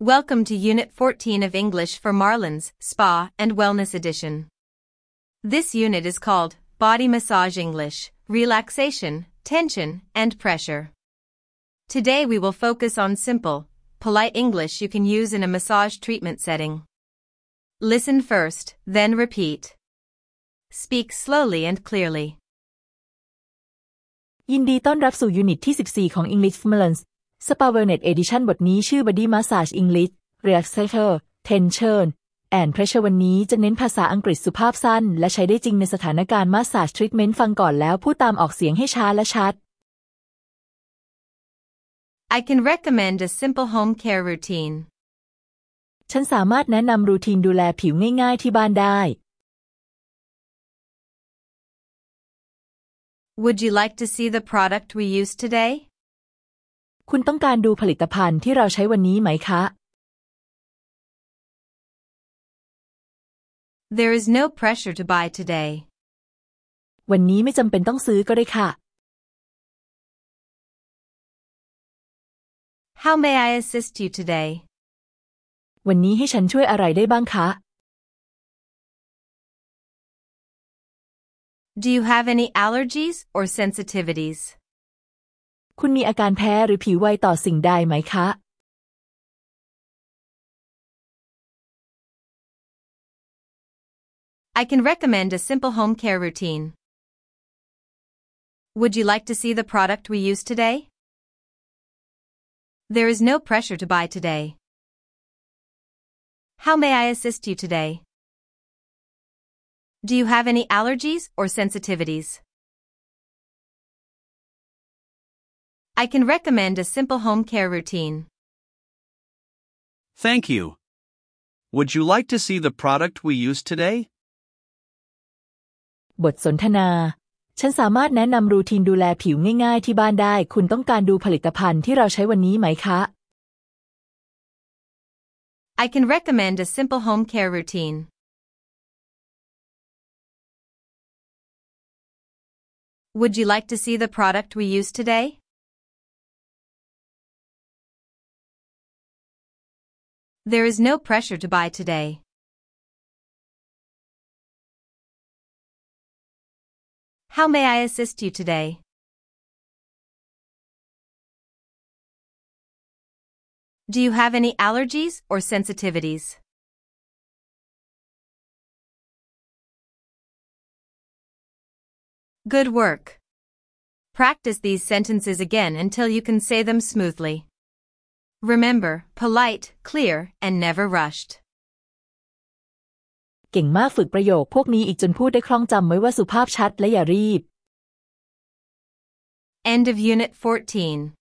Welcome to Unit 14 of English for Marlins, Spa and Wellness Edition. This unit is called Body Massage English, Relaxation, Tension, and Pressure. Today we will focus on simple, polite English you can use in a massage treatment setting. Listen first, then repeat. Speak slowly and clearly. ยินดีต้อนรับสู่ยูนิตที่14ของ English for Marlins Spa Wellness Edition บทนี้ชื่อ Body Massage English Relaxation Tension and Pressure วันนี้จะเน้นภาษาอังกฤษสุภาพสั้นและใช้ได้จริงในสถานการณ์ Massage Treatment ฟังก่อนแล้วพูดตามออกเสียงให้ช้าและชัด I can recommend a simple home care routine. ฉันสามารถแนะนำรูทีนดูแลผิวง่ายๆที่บ้านได้ Would you like to see the product we use today? คุณต้องการดูผลิตภัณฑ์ที่เราใช้วันนี้ไหมคะ There is no pressure to buy today. วันนี้ไม่จำเป็นต้องซื้อก็ได้ค่ะ How may I assist you today? วันนี้ให้ฉันช่วยอะไรได้บ้างคะ Do you have any allergies or sensitivities? คุณมีอาการแพ้หรือผิวไวต่อสิ่งใดไหมคะ I can recommend a simple home care routine. Would you like to see the product we use today? There is no pressure to buy today. How may I assist you today? Do you have any allergies or sensitivities? I can recommend a simple home care routine. Thank you. Would you like to see the product we use today? บทสนทนาฉันสามารถแนะนำรูทีนดูแลผิวง่ายๆที่บ้านได้คุณต้องการดูผลิตภัณฑ์ที่เราใช้วันนี้ไหมคะ I can recommend a simple home care routine. Would you like to see the product we use today? There is no pressure to buy today. How may I assist you today? Do you have any allergies or sensitivities? Good work. Practice these sentences again until you can say them smoothly. Remember, polite, clear, and never rushed. เก่งมากฝึกประโยคพวกนี้อีกจนพูดได้คล่องจำไว้ว่าสุภาพชัดและอย่ารีบ End of Unit 14.